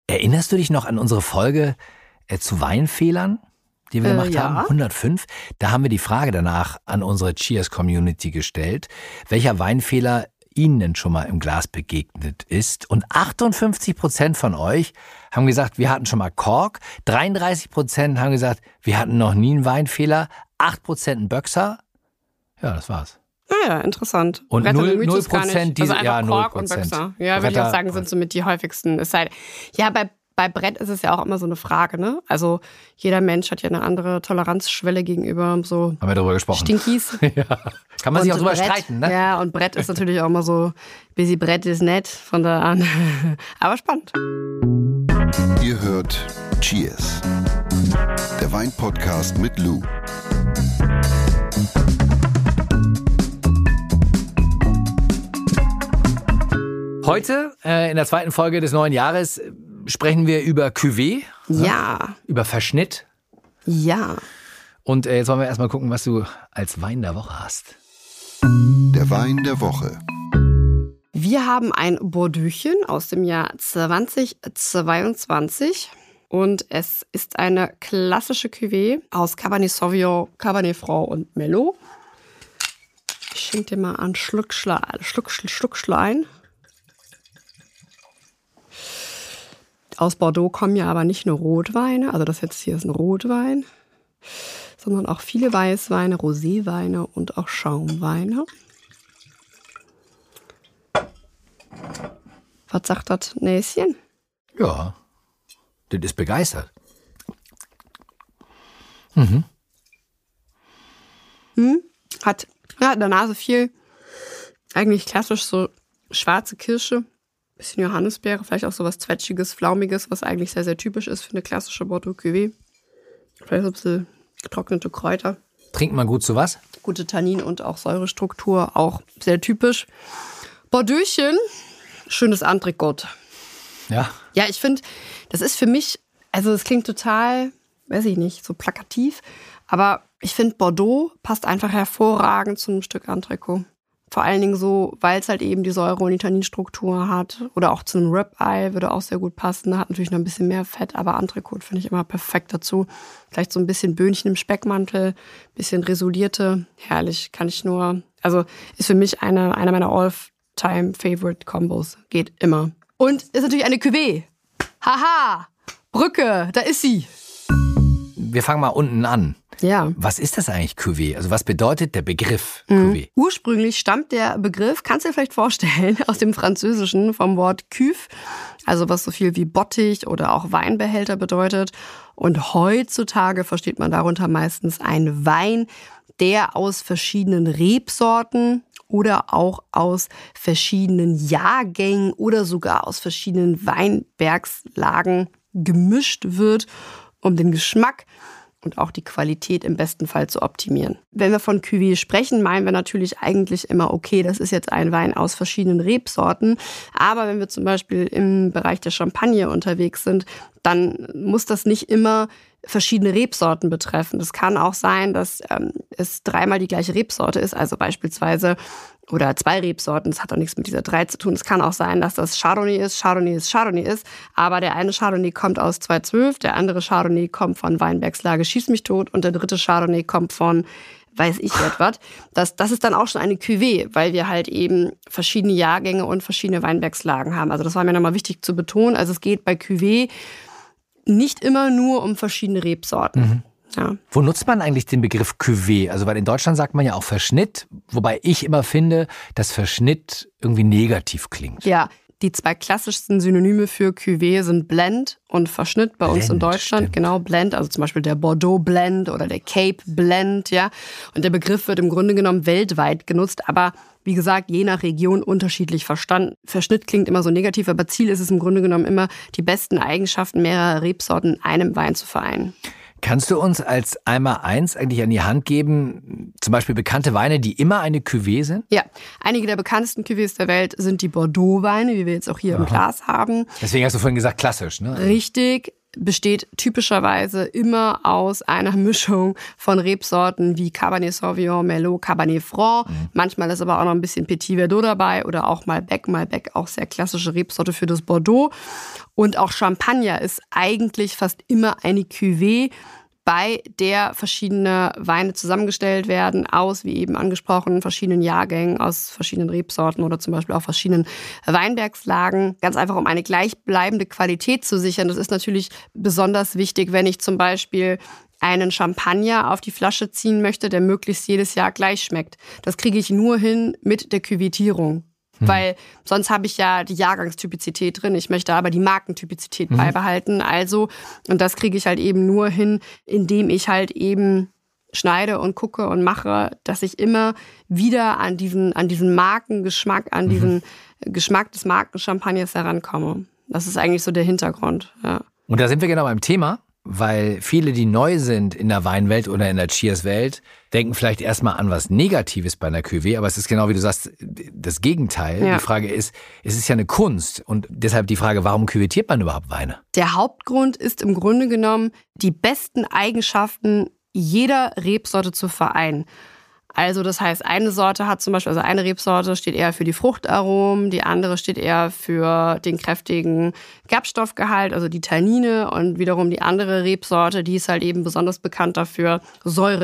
Erinnerst du dich noch an unsere Folge zu Weinfehlern, die wir gemacht haben? 105. Da haben wir die Frage danach an unsere Cheers-Community gestellt, welcher Weinfehler Ihnen denn schon mal im Glas begegnet ist. Und 58% von euch haben gesagt, wir hatten schon mal Kork. 33% haben gesagt, wir hatten noch nie einen Weinfehler. 8% einen Böxer. Ja, das war's. Ja, interessant. Und Brett 0% diese, also ja, 0%. Kork und Böxer. Ja, würde ich auch sagen, sind somit die häufigsten. Es sei, ja, bei Brett ist es ja auch immer so eine Frage, ne? Also jeder Mensch hat ja eine andere Toleranzschwelle gegenüber so haben wir darüber gesprochen. Stinkies. Ja. Kann man sich auch drüber Brett, streiten, ne? Ja, und Brett ist natürlich auch immer so, busy Brett ist nett, von da an. Aber spannend. Ihr hört Cheers, der Wein-Podcast mit Lou. Heute, in der zweiten Folge des neuen Jahres, sprechen wir über Cuvée. Ja. Über Verschnitt. Ja. Und jetzt wollen wir erstmal gucken, was du als Wein der Woche hast. Der Wein der Woche. Wir haben ein Bordeauxchen aus dem Jahr 2022. Und es ist eine klassische Cuvée aus Cabernet Sauvignon, Cabernet Franc und Merlot. Ich schenke dir mal einen Schluckschlein. Aus Bordeaux kommen ja aber nicht nur Rotweine, also das jetzt hier ist ein Rotwein, sondern auch viele Weißweine, Roséweine und auch Schaumweine. Was sagt das Näschen? Ja, das ist begeistert. Mhm. Hat in der Nase viel, eigentlich klassisch so schwarze Kirsche, bisschen Johannisbeere, vielleicht auch so was Zwetschiges, Flaumiges, was eigentlich sehr, sehr typisch ist für eine klassische Bordeaux-Cuvée. Vielleicht so ein bisschen getrocknete Kräuter. Trinkt man gut zu was? Gute Tannin- und auch Säurestruktur, auch sehr typisch. Bordeauxchen, schönes Entrecote. Ja. Ja, ich finde, das ist für mich, also es klingt total, weiß ich nicht, so plakativ, aber ich finde, Bordeaux passt einfach hervorragend zu einem Stück Entrecot. Vor allen Dingen so, weil es halt eben die Säure- und die Tanninstruktur hat. Oder auch zu einem Rib-Eye würde auch sehr gut passen. Hat natürlich noch ein bisschen mehr Fett, aber Entrecote finde ich immer perfekt dazu. Vielleicht so ein bisschen Böhnchen im Speckmantel, bisschen Resolierte. Herrlich, kann ich nur. Also ist für mich einer meiner All-Time-Favorite-Combos. Geht immer. Und ist natürlich eine Cuvée. Haha, Brücke, da ist sie. Wir fangen mal unten an. Ja. Was ist das eigentlich, Cuvée? Also was bedeutet der Begriff Cuvée? Ursprünglich stammt der Begriff, kannst du dir vielleicht vorstellen, aus dem Französischen vom Wort Cuve, also was so viel wie Bottich oder auch Weinbehälter bedeutet. Und heutzutage versteht man darunter meistens einen Wein, der aus verschiedenen Rebsorten oder auch aus verschiedenen Jahrgängen oder sogar aus verschiedenen Weinbergslagen gemischt wird, um den Geschmack und auch die Qualität im besten Fall zu optimieren. Wenn wir von Cuvée sprechen, meinen wir natürlich eigentlich immer, okay, das ist jetzt ein Wein aus verschiedenen Rebsorten. Aber wenn wir zum Beispiel im Bereich der Champagne unterwegs sind, dann muss das nicht immer verschiedene Rebsorten betreffen. Es kann auch sein, dass es dreimal die gleiche Rebsorte ist, also beispielsweise oder 2 Rebsorten, das hat auch nichts mit dieser 3 zu tun. Es kann auch sein, dass das Chardonnay ist, aber der eine Chardonnay kommt aus 2012, der andere Chardonnay kommt von Weinbergslage Schieß mich tot und der dritte Chardonnay kommt von weiß ich etwas. Das ist dann auch schon eine Cuvée, weil wir halt eben verschiedene Jahrgänge und verschiedene Weinbergslagen haben. Also das war mir nochmal wichtig zu betonen. Also es geht bei Cuvée nicht immer nur um verschiedene Rebsorten. Mhm. Ja. Wo nutzt man eigentlich den Begriff Cuvée? Also weil in Deutschland sagt man ja auch Verschnitt, wobei ich immer finde, dass Verschnitt irgendwie negativ klingt. Ja, die 2 klassischsten Synonyme für Cuvée sind Blend und Verschnitt bei uns in Deutschland. Stimmt. Genau, Blend, also zum Beispiel der Bordeaux Blend oder der Cape Blend, ja. Und der Begriff wird im Grunde genommen weltweit genutzt, aber wie gesagt, je nach Region unterschiedlich verstanden. Verschnitt klingt immer so negativ, aber Ziel ist es im Grunde genommen immer, die besten Eigenschaften mehrerer Rebsorten in einem Wein zu vereinen. Kannst du uns als einmal eins eigentlich an die Hand geben, zum Beispiel bekannte Weine, die immer eine Cuvée sind? Ja, einige der bekanntesten Cuvées der Welt sind die Bordeaux-Weine, wie wir jetzt auch hier im Glas haben. Deswegen hast du vorhin gesagt klassisch, ne? Richtig. besteht typischerweise immer aus einer Mischung von Rebsorten wie Cabernet Sauvignon, Merlot, Cabernet Franc. Manchmal ist aber auch noch ein bisschen Petit Verdot dabei oder auch Malbec. Malbec auch sehr klassische Rebsorte für das Bordeaux. Und auch Champagner ist eigentlich fast immer eine Cuvée, bei der verschiedene Weine zusammengestellt werden aus, wie eben angesprochen, verschiedenen Jahrgängen, aus verschiedenen Rebsorten oder zum Beispiel auch verschiedenen Weinbergslagen. Ganz einfach, um eine gleichbleibende Qualität zu sichern. Das ist natürlich besonders wichtig, wenn ich zum Beispiel einen Champagner auf die Flasche ziehen möchte, der möglichst jedes Jahr gleich schmeckt. Das kriege ich nur hin mit der Küvettierung. Weil sonst habe ich ja die Jahrgangstypizität drin. Ich möchte aber die Markentypizität beibehalten. Also, und das kriege ich halt eben nur hin, indem ich halt eben schneide und gucke und mache, dass ich immer wieder an diesen Markengeschmack, an diesen Geschmack des Markenchampagners herankomme. Das ist eigentlich so der Hintergrund. Ja. Und da sind wir genau beim Thema. Weil viele, die neu sind in der Weinwelt oder in der Cheers-Welt, denken vielleicht erstmal an was Negatives bei einer Cuvée, aber es ist genau wie du sagst, das Gegenteil. Ja. Die Frage ist, es ist ja eine Kunst und deshalb die Frage, warum küvettiert man überhaupt Weine? Der Hauptgrund ist im Grunde genommen, die besten Eigenschaften jeder Rebsorte zu vereinen. Also das heißt, eine Sorte hat zum Beispiel, also eine Rebsorte steht eher für die Fruchtaromen, die andere steht eher für den kräftigen Gerbstoffgehalt, also die Tannine, und wiederum die andere Rebsorte, die ist halt eben besonders bekannt dafür, Säure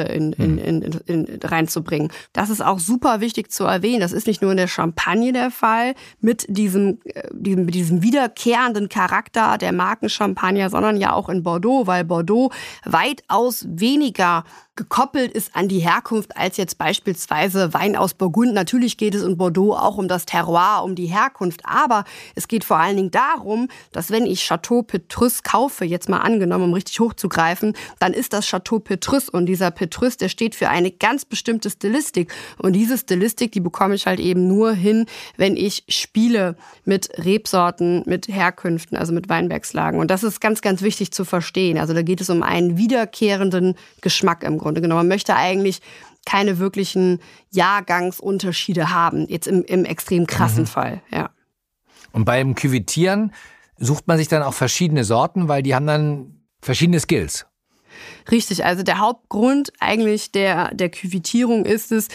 reinzubringen. Das ist auch super wichtig zu erwähnen. Das ist nicht nur in der Champagne der Fall mit diesem wiederkehrenden Charakter der Markenchampagner, sondern ja auch in Bordeaux, weil Bordeaux weitaus weniger gekoppelt ist an die Herkunft als jetzt beispielsweise Wein aus Burgund. Natürlich geht es in Bordeaux auch um das Terroir, um die Herkunft, aber es geht vor allen Dingen darum, dass wenn ich Chateau Petrus kaufe, jetzt mal angenommen, um richtig hochzugreifen, dann ist das Chateau Petrus und dieser Petrus, der steht für eine ganz bestimmte Stilistik und diese Stilistik, die bekomme ich halt eben nur hin, wenn ich spiele mit Rebsorten, mit Herkünften, also mit Weinbergslagen und das ist ganz, ganz wichtig zu verstehen. Also da geht es um einen wiederkehrenden Geschmack im Grunde genommen. Man möchte eigentlich keine wirklichen Jahrgangsunterschiede haben, jetzt im extrem krassen Fall, ja. Und beim Küvettieren sucht man sich dann auch verschiedene Sorten, weil die haben dann verschiedene Skills. Richtig, also der Hauptgrund eigentlich der Küvettierung ist es,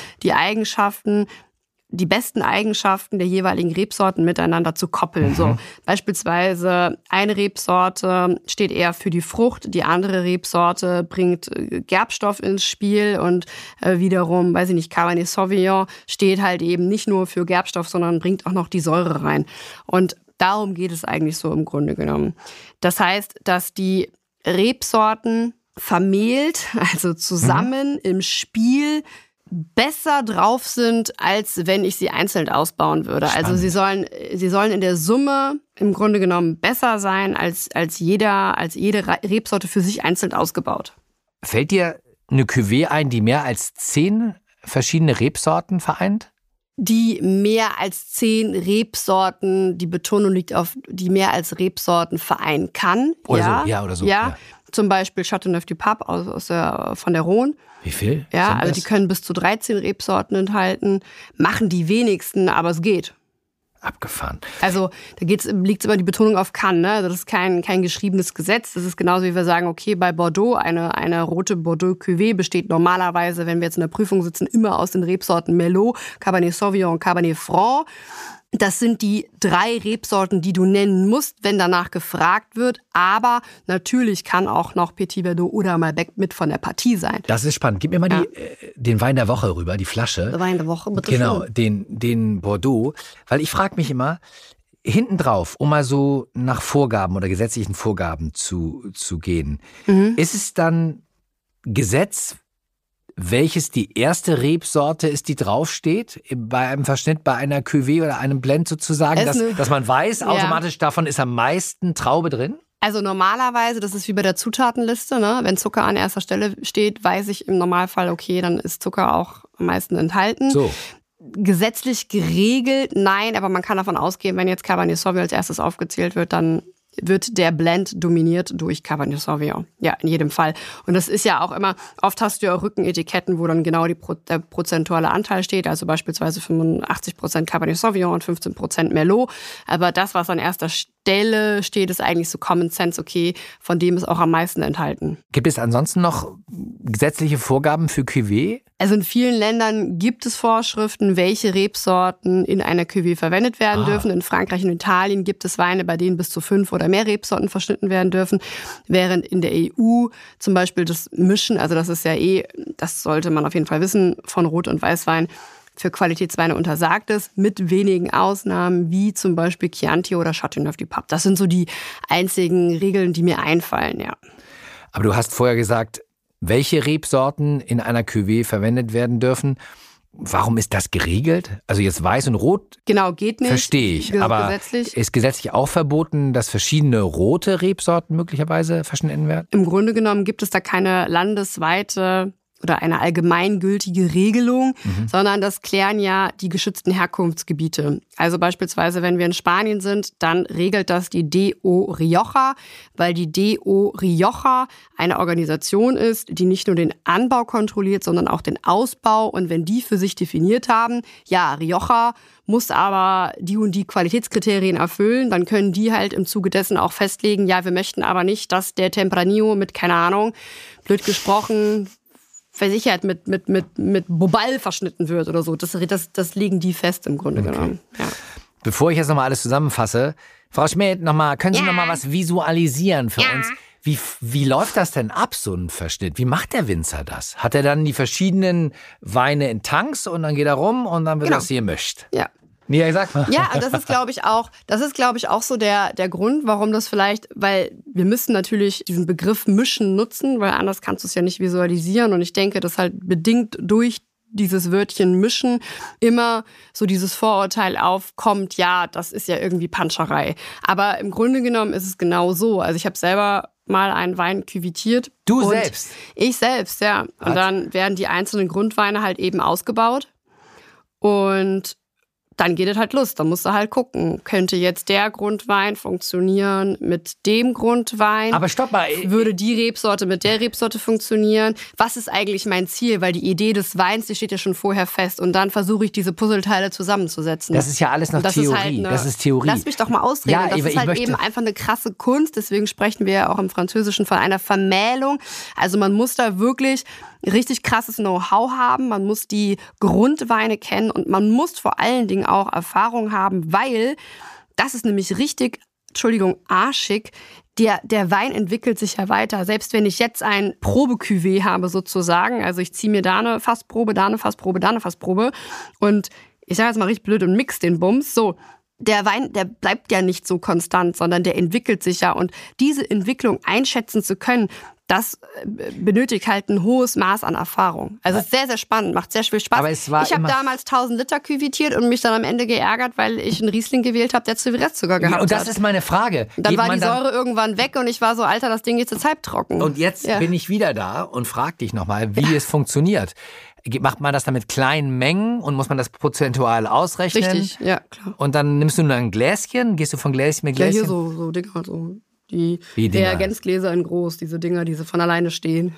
die besten Eigenschaften der jeweiligen Rebsorten miteinander zu koppeln. So, beispielsweise eine Rebsorte steht eher für die Frucht, die andere Rebsorte bringt Gerbstoff ins Spiel und wiederum, weiß ich nicht, Cabernet Sauvignon steht halt eben nicht nur für Gerbstoff, sondern bringt auch noch die Säure rein. Und darum geht es eigentlich so im Grunde genommen. Das heißt, dass die Rebsorten vermählt, also zusammen im Spiel besser drauf sind, als wenn ich sie einzeln ausbauen würde. Spannend. Also sie sollen in der Summe im Grunde genommen besser sein als jede Rebsorte für sich einzeln ausgebaut. Fällt dir eine Cuvée ein, die mehr als 10 verschiedene Rebsorten vereint? Die mehr als 10 Rebsorten, die Betonung liegt auf, die mehr als Rebsorten vereinen kann. Oder so. Ja. Zum Beispiel Châteauneuf-du-Pape von der Rhône. Wie viel? Ja, also die können bis zu 13 Rebsorten enthalten. Machen die wenigsten, aber es geht. Abgefahren. Also da liegt immer die Betonung auf kann. Ne? Also das ist kein geschriebenes Gesetz. Das ist genauso, wie wir sagen, okay, bei Bordeaux, eine rote Bordeaux-Cuvée besteht normalerweise, wenn wir jetzt in der Prüfung sitzen, immer aus den Rebsorten Merlot, Cabernet Sauvignon und Cabernet Franc. Das sind die 3 Rebsorten, die du nennen musst, wenn danach gefragt wird. Aber natürlich kann auch noch Petit Verdot oder Malbec mit von der Partie sein. Das ist spannend. Gib mir mal den Wein der Woche rüber, die Flasche. Der Wein der Woche, bitte. Genau, den Bordeaux. Weil ich frage mich immer, hinten drauf, um mal so nach Vorgaben oder gesetzlichen Vorgaben zu gehen, ist es dann Gesetz, welches die erste Rebsorte ist, die draufsteht, bei einem Verschnitt, bei einer Cuvée oder einem Blend sozusagen, dass man weiß, automatisch davon ist am meisten Traube drin? Also normalerweise, das ist wie bei der Zutatenliste, ne? Wenn Zucker an erster Stelle steht, weiß ich im Normalfall, okay, dann ist Zucker auch am meisten enthalten. So. Gesetzlich geregelt, nein, aber man kann davon ausgehen, wenn jetzt Cabernet Sauvignon als erstes aufgezählt wird, dann wird der Blend dominiert durch Cabernet Sauvignon. Ja, in jedem Fall. Und das ist ja auch immer, oft hast du ja auch Rückenetiketten, wo dann genau der prozentuale Anteil steht, also beispielsweise 85% Cabernet Sauvignon und 15% Merlot. Aber das, was an erster Stelle steht, ist eigentlich so Common Sense, okay, von dem ist auch am meisten enthalten. Gibt es ansonsten noch gesetzliche Vorgaben für Cuvée? Also in vielen Ländern gibt es Vorschriften, welche Rebsorten in einer Cuvée verwendet werden dürfen. In Frankreich und Italien gibt es Weine, bei denen bis zu 5 oder mehr Rebsorten verschnitten werden dürfen. Während in der EU zum Beispiel das Mischen, also das ist ja das sollte man auf jeden Fall wissen, von Rot- und Weißwein für Qualitätsweine untersagt ist, mit wenigen Ausnahmen, wie zum Beispiel Chianti oder Châteauneuf-du-Pape. Das sind so die einzigen Regeln, die mir einfallen, ja. Aber du hast vorher gesagt, welche Rebsorten in einer Cuvée verwendet werden dürfen. Warum ist das geregelt? Also jetzt Weiß und Rot, genau, geht nicht. Verstehe ich. Aber gesetzlich. Ist gesetzlich auch verboten, dass verschiedene rote Rebsorten möglicherweise verschnitten werden? Im Grunde genommen gibt es da keine landesweite oder eine allgemeingültige Regelung, sondern das klären ja die geschützten Herkunftsgebiete. Also beispielsweise, wenn wir in Spanien sind, dann regelt das die DO Rioja, weil die DO Rioja eine Organisation ist, die nicht nur den Anbau kontrolliert, sondern auch den Ausbau. Und wenn die für sich definiert haben, ja, Rioja muss aber die und die Qualitätskriterien erfüllen, dann können die halt im Zuge dessen auch festlegen, ja, wir möchten aber nicht, dass der Tempranillo mit, keine Ahnung, blöd gesprochen, versichert mit Bobal verschnitten wird oder so. Das legen die fest im Grunde genommen. Ja. Bevor ich jetzt nochmal alles zusammenfasse, Frau Schmidt, können Sie nochmal was visualisieren für uns? Wie läuft das denn ab, so ein Verschnitt? Wie macht der Winzer das? Hat er dann die verschiedenen Weine in Tanks und dann geht er rum und dann wird das hier mischt? Ja. Ja, sag mal. Ja, und das ist, glaube ich, auch so der Grund, warum das vielleicht, weil wir müssen natürlich diesen Begriff mischen nutzen, weil anders kannst du es ja nicht visualisieren. Und ich denke, dass halt bedingt durch dieses Wörtchen mischen immer so dieses Vorurteil aufkommt, ja, das ist ja irgendwie Panscherei. Aber im Grunde genommen ist es genau so. Also ich habe selber mal einen Wein küvitiert. Du selbst? Ich selbst, ja. Und dann werden die einzelnen Grundweine halt eben ausgebaut. Und dann geht es halt los. Dann musst du halt gucken, könnte jetzt der Grundwein funktionieren mit dem Grundwein? Aber stopp mal. Würde die Rebsorte mit der Rebsorte funktionieren? Was ist eigentlich mein Ziel? Weil die Idee des Weins, die steht ja schon vorher fest. Und dann versuche ich, diese Puzzleteile zusammenzusetzen. Das ist ja alles noch Theorie. Das ist Theorie. Lass mich doch mal ausreden. Ja, das ist halt eben einfach eine krasse Kunst. Deswegen sprechen wir ja auch im Französischen von einer Vermählung. Also man muss da wirklich richtig krasses Know-how haben, man muss die Grundweine kennen und man muss vor allen Dingen auch Erfahrung haben, weil das ist nämlich richtig, arschig, der Wein entwickelt sich ja weiter. Selbst wenn ich jetzt ein Probe-Cuvée habe sozusagen, also ich ziehe mir da eine Fassprobe, da eine Fassprobe, da eine Fassprobe und ich sage jetzt mal richtig blöd und mix den Bums, so. Der Wein, der bleibt ja nicht so konstant, sondern der entwickelt sich ja. Und diese Entwicklung einschätzen zu können, das benötigt halt ein hohes Maß an Erfahrung. Also es ist sehr, sehr spannend, macht sehr viel Spaß. Aber es war ich habe damals 1000 Liter küvitiert und mich dann am Ende geärgert, weil ich einen Riesling gewählt habe, der zu viel Restzucker gehabt hat. Und das ist meine Frage. Dann war die Säure irgendwann weg und ich war so, Alter, das Ding geht jetzt halbtrocken. Und jetzt bin ich wieder da und frage dich nochmal, wie es funktioniert. Macht man das dann mit kleinen Mengen und muss man das prozentual ausrechnen? Richtig, ja, klar. Und dann nimmst du nur ein Gläschen, gehst du von Gläschen mit Gläschen? Ja, hier so Dinger, so die Reagenzgläser in groß, diese Dinger, die so von alleine stehen.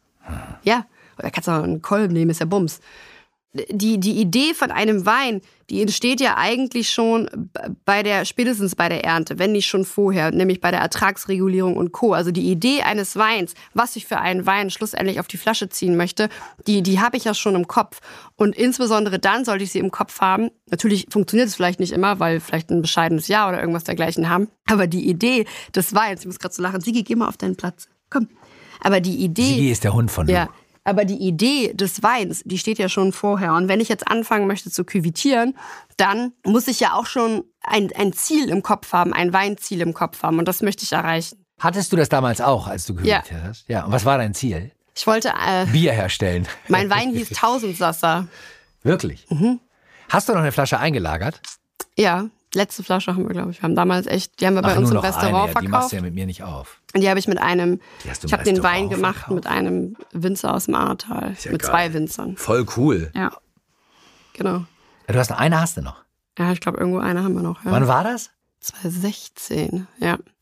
Ja, oder kannst du auch einen Kolben nehmen, ist ja Bums. Die Idee von einem Wein, die entsteht ja eigentlich schon spätestens bei der Ernte, wenn nicht schon vorher, nämlich bei der Ertragsregulierung und Co. Also die Idee eines Weins, was ich für einen Wein schlussendlich auf die Flasche ziehen möchte, die habe ich ja schon im Kopf. Und insbesondere dann sollte ich sie im Kopf haben. Natürlich funktioniert es vielleicht nicht immer, weil vielleicht ein bescheidenes Jahr oder irgendwas dergleichen haben. Aber die Idee des Weins, ich muss gerade so lachen, Sigi, geh mal auf deinen Platz. Komm. Aber die Idee... Sigi ist der Hund von Lu. Ja. Aber die Idee des Weins, die steht ja schon vorher. Und wenn ich jetzt anfangen möchte zu küvitieren, dann muss ich ja auch schon ein Ziel im Kopf haben, ein Weinziel im Kopf haben. Und das möchte ich erreichen. Hattest du das damals auch, als du küvitiert hast? Ja. Und was war dein Ziel? Ich wollte... Bier herstellen. Mein Wein hieß Tausendsasser. Wirklich? Mhm. Hast du noch eine Flasche eingelagert? Ja, letzte Flasche haben wir, glaube ich. Wir haben damals die haben wir bei uns im Restaurant verkauft. Die machst du ja mit mir nicht auf. Und die habe ich ich habe den Wein gemacht mit einem Winzer aus dem Ahrtal. Mit 2 Winzern. Voll cool. Ja, genau. Du hast noch eine, hast du noch? Ja, ich glaube, irgendwo eine haben wir noch. Ja. Wann war das? 2016, ja.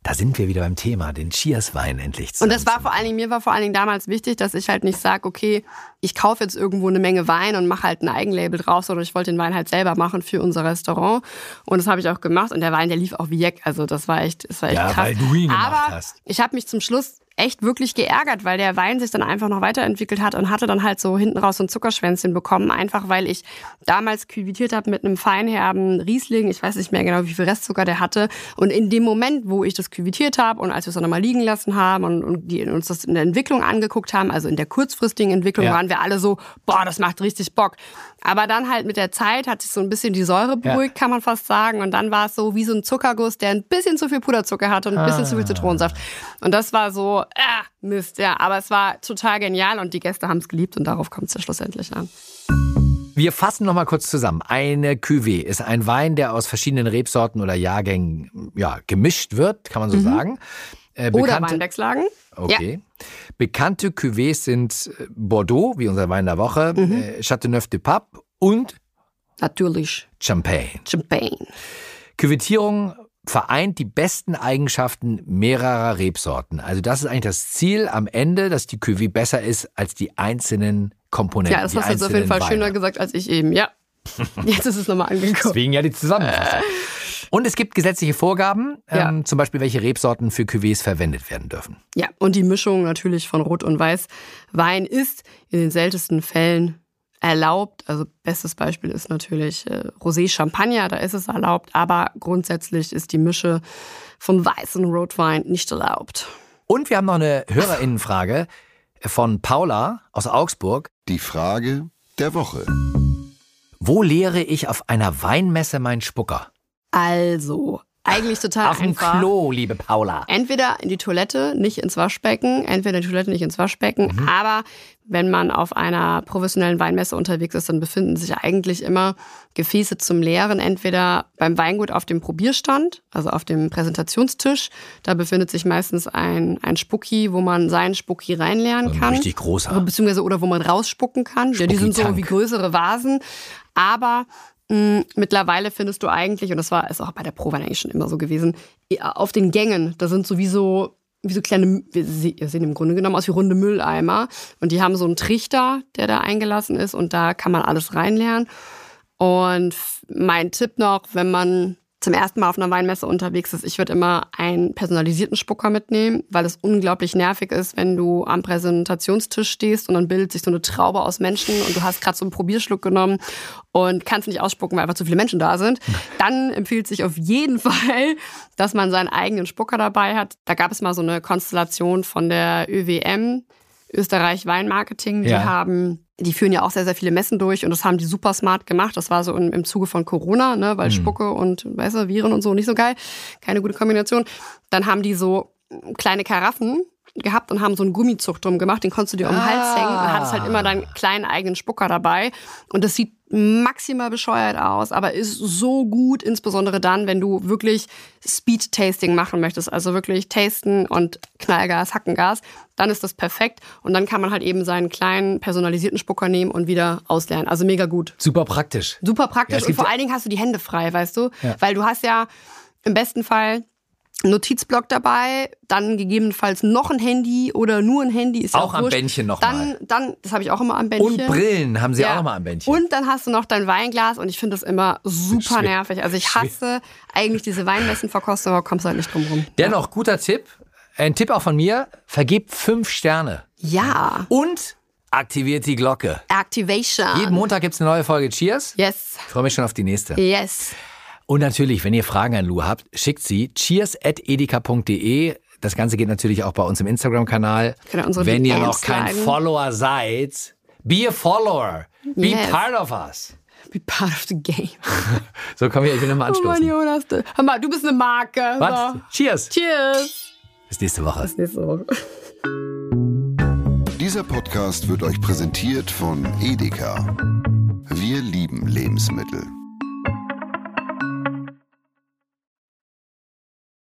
Da sind wir wieder beim Thema, den Cheers-Wein endlich zu. Und das war mir war vor allen Dingen damals wichtig, dass ich halt nicht sage, okay, ich kaufe jetzt irgendwo eine Menge Wein und mache halt ein Eigenlabel drauf, sondern ich wollte den Wein halt selber machen für unser Restaurant. Und das habe ich auch gemacht. Und der Wein, der lief auch wie Jack. Also das war echt krass. Weil du ihn gemacht hast. Ich habe mich zum Schluss echt wirklich geärgert, weil der Wein sich dann einfach noch weiterentwickelt hat und hatte dann halt so hinten raus so ein Zuckerschwänzchen bekommen, einfach weil ich damals küvitiert habe mit einem feinherben Riesling. Ich weiß nicht mehr genau, wie viel Restzucker der hatte. Und in dem Moment, wo ich das küvitiert habe und als wir es dann nochmal liegen lassen haben und uns das in der Entwicklung angeguckt haben, also in der kurzfristigen Entwicklung, waren wir alle so, boah, das macht richtig Bock. Aber dann halt mit der Zeit hat sich so ein bisschen die Säure beruhigt, kann man fast sagen. Und dann war es so wie so ein Zuckerguss, der ein bisschen zu viel Puderzucker hatte und ein bisschen zu viel Zitronensaft. Und das war so, Mist, ja. Aber es war total genial und die Gäste haben es geliebt und darauf kommt es ja schlussendlich an. Wir fassen noch mal kurz zusammen. Eine Cuvée ist ein Wein, der aus verschiedenen Rebsorten oder Jahrgängen gemischt wird, kann man so sagen. Oder Weinbergslagen. Okay. Ja. Bekannte Cuvées sind Bordeaux, wie unser Wein der Woche, Châteauneuf du Pape und natürlich Champagne. Cuvitierung vereint die besten Eigenschaften mehrerer Rebsorten. Also das ist eigentlich das Ziel am Ende, dass die Cuvée besser ist als die einzelnen Komponenten. Ja, das hast du jetzt auf jeden Fall schöner gesagt als ich eben, ja. Jetzt ist es nochmal angekommen. Deswegen ja die Zusammenfassung. Und es gibt gesetzliche Vorgaben, zum Beispiel welcheRebsorten für Cuvées verwendet werden dürfen. Ja, und die Mischung natürlich von Rot- und Weißwein ist in den seltensten Fällen erlaubt. Also bestes Beispiel ist natürlich Rosé Champagner, da ist es erlaubt. Aber grundsätzlich ist die Mische von Weiß- und Rotwein nicht erlaubt. Und wir haben noch eine HörerInnenfrage von Paula aus Augsburg. Die Frage der Woche. Wo leere ich auf einer Weinmesse meinen Spucker? Also, eigentlich total einfach. Auf dem Klo, liebe Paula. Entweder in die Toilette, nicht ins Waschbecken. Aber wenn man auf einer professionellen Weinmesse unterwegs ist, dann befinden sich eigentlich immer Gefäße zum Leeren. Entweder beim Weingut auf dem Probierstand, also auf dem Präsentationstisch. Da befindet sich meistens ein Spucki, wo man seinen Spucki reinleeren kann. Richtig großer. Beziehungsweise oder wo man rausspucken kann. Ja, die sind so wie größere Vasen. Aber mittlerweile findest du eigentlich, und das ist auch bei der Pro-Wein eigentlich schon immer so gewesen, auf den Gängen, da sind sowieso wie so kleine, sehen im Grunde genommen aus wie runde Mülleimer. Und die haben so einen Trichter, der da eingelassen ist und da kann man alles reinleeren. Und mein Tipp noch, wenn man zum ersten Mal auf einer Weinmesse unterwegs ist, ich würde immer einen personalisierten Spucker mitnehmen, weil es unglaublich nervig ist, wenn du am Präsentationstisch stehst und dann bildet sich so eine Traube aus Menschen und du hast gerade so einen Probierschluck genommen und kannst nicht ausspucken, weil einfach zu viele Menschen da sind. Dann empfiehlt sich auf jeden Fall, dass man seinen eigenen Spucker dabei hat. Da gab es mal so eine Konstellation von der ÖWM, Österreich Weinmarketing, die führen ja auch sehr, sehr viele Messen durch und das haben die super smart gemacht. Das war so im Zuge von Corona, ne, weil Spucke und Viren und so nicht so geil. Keine gute Kombination. Dann haben die so kleine Karaffen gehabt und haben so einen Gummizug drum gemacht, den konntest du dir um den Hals hängen und hattest halt immer deinen kleinen eigenen Spucker dabei. Und das sieht maximal bescheuert aus, aber ist so gut, insbesondere dann, wenn du wirklich Speed-Tasting machen möchtest, also wirklich tasten und Knallgas, Hackengas, dann ist das perfekt und dann kann man halt eben seinen kleinen personalisierten Spucker nehmen und wieder ausleeren. Also mega gut. Super praktisch. Super praktisch und vor allen Dingen hast du die Hände frei, weißt du? Ja. Weil du hast ja im besten Fall einen Notizblock dabei, dann gegebenenfalls noch ein Handy oder nur ein Handy. Ist auch ja am Bändchen nochmal. Dann, das habe ich auch immer am Bändchen. Und Brillen haben sie auch nochmal am Bändchen. Und dann hast du noch dein Weinglas und ich finde das immer super nervig. Also ich hasse eigentlich diese Weinmessenverkostung, aber kommst halt nicht drum rum. Dennoch, guter Tipp. Ein Tipp auch von mir, vergebt 5 Sterne. Ja. Und aktiviert die Glocke. Activation. Jeden Montag gibt es eine neue Folge Cheers. Yes. Ich freue mich schon auf die nächste. Yes. Und natürlich, wenn ihr Fragen an Lou habt, schickt sie cheers@edeka.de. Das Ganze geht natürlich auch bei uns im Instagram-Kanal. Wenn ihr noch kein Follower seid, be a follower. Be part of us. Be part of the game. So, komm hier, ich will nochmal anstoßen. Oh Mann, Jonas, hör mal, du bist eine Marke. Was? So. Cheers. Cheers. Bis nächste Woche. Dieser Podcast wird euch präsentiert von Edeka. Wir lieben Lebensmittel.